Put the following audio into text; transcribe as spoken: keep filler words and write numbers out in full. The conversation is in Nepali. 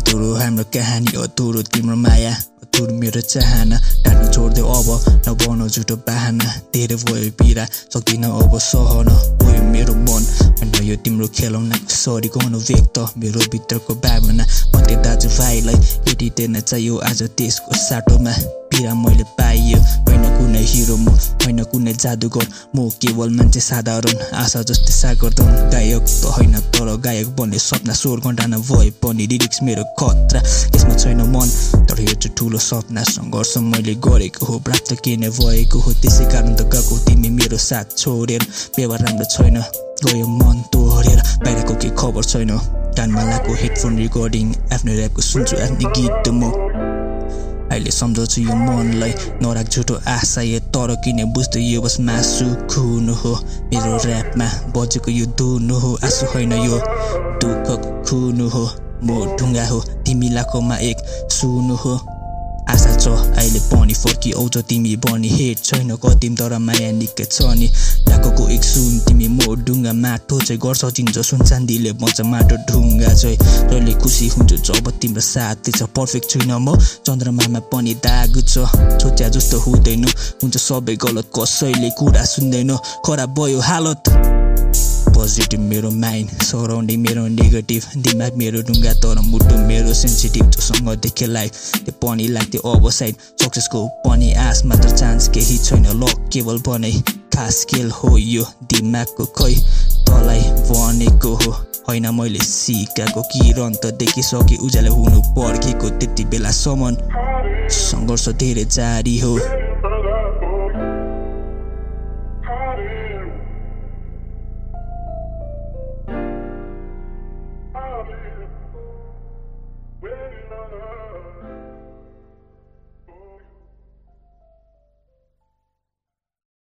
अधुरो हाम्रो कहानी अधुरो तिम्रो माया अधुरो मेरो चाहना डाट्न छोड्देऊ अब नबनाऊ झुटो बाहना धेरै भयो पीडा सक्दिन अब सहन भयो मेरो मन होइन यो तिम्रो खेलौना सरी गर्नु व्यक्त मेरो भित्रको भावना म त्यो दाजुभाइलाई हेरिदिन चाहियो आज त्यसको साटोमा पीडा मैले पाइयो होइन कुनै हिरो म होइन कुनै जादुगर म केवल मान्छे साधारण आशा जस्तै सागरधन गायक त होइन तर गायक बन्ने सपना स्वर घण्टाना भए पनि लिरिक्स मेरो खतरा यसमा छैन मन तर यो चाहिँ ठुलो सपना सङ्घर्ष मैले गरेको हो प्राप्त के नै भएको हो त्यसै कारण त गएको तिमी मेरो साथ छोडेर व्यवहार राम्रो छैन गयो मन तोडेर बाहिरको के खबर छैन कानमा लगाएको हेडफोन रेकर्डिङ आफ्नो ऱ्यापको सुन्छु आफ्नो गीत म अहिले सम्झाउँछु यो मनलाई नराख झुटो आशा यो तर किन बुझ्दै यो बस मासु खुनु हो मेरो ऱ्यापमा बजेको यो धुनु हो आँसु होइन यो दुःखको खुनु हो म ढुङ्गा हो तिमी लाखोमा एक सुनु हो आशा छ अहिले पनि फर्की आउँछ तिमी बनी हेड छैन कतिम तर माया निकै छ नि लाखोको एक सुन तिमी म ढुङ्गा माटो चाहिँ गर्छ चिन्छ सुन चाँदीले बन्छ माटो ढुङ्गा चाहिँ जहिले खुसी हुन्छु जब तिम्रो साथ छ पर्फेक्ट छुइनँ म चन्द्रमामा पनि दाग छ सोच्या जस्तो हुँदैन हुन्छ सबै गलत कसैले कुरा सुन्दैन खराब भयो हालत पोजिटिभ मेरो माइन्ड सराउन्डिङ मेरो नेगेटिभ दिमाग मेरो ढुङ्गा तर मुटु मेरो सेन्सिटिभ जोसँग देखे लाइफ त्यो पनि लाग्थ्यो अब साइड सक्सेसको पनि आस मात्र चान्स केही छैन लक केवल बनै खास खेल हो यो दिमागको खै तलाई बनेको हो होइन मैले सिकाएको किरण त देखिसके उज्यालो हुनु पर्खेको त्यति बेलासम्म सङ्घर्ष धेरै जारी हो।